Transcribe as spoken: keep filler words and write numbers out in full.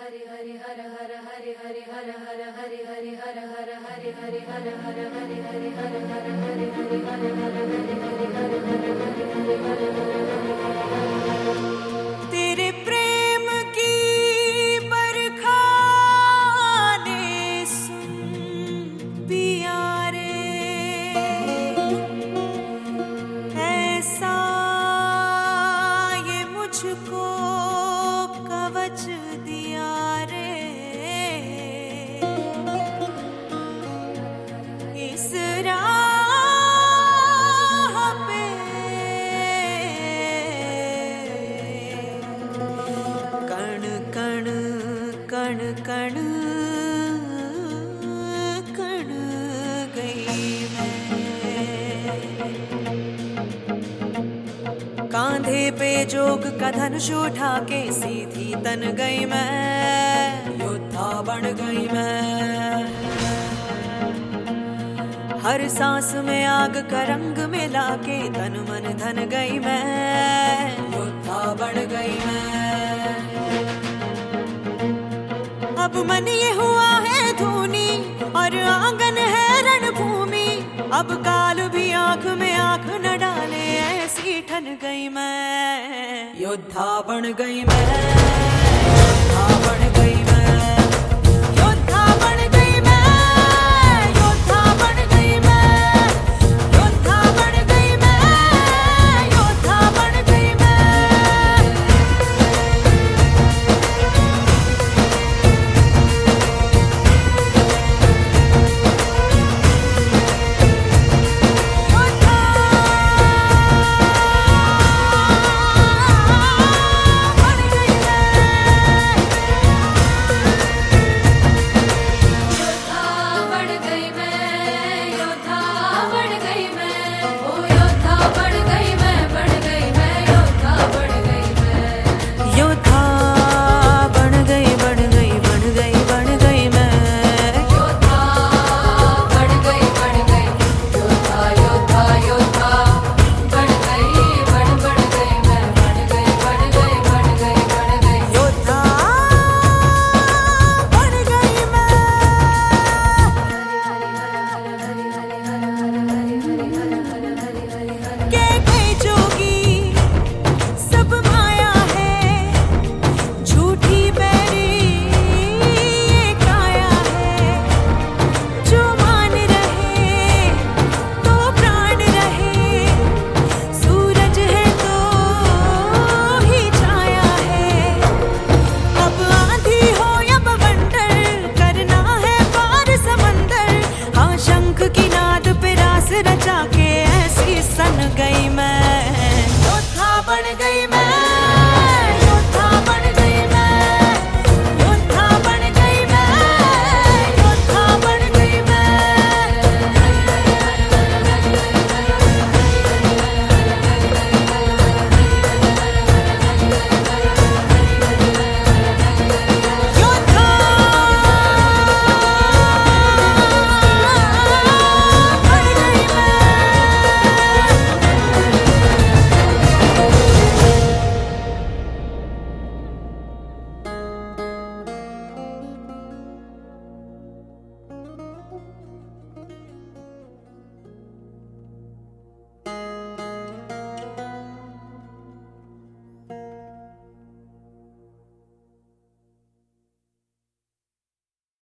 तेरे प्रेम की बरखा ने सुन पिया रे, ऐसा ये मुझको कवच दिया रे, इस राह पे कण कण कण कण कण गई मैं। कांधे पे जोग का धनुष उठा के सीधी तन गई मैं, योद्धा बन गई मैं। हर सांस में आग का रंग मिला के तन मन धन गई मैं, योद्धा बन गई मैं। अब मन ये हुआ है धूनी और आंगन है रणभूमि, अब काल भी आंख में आंख न डाले ऐसी ठन गई मैं, योद्धा बन गई मैं।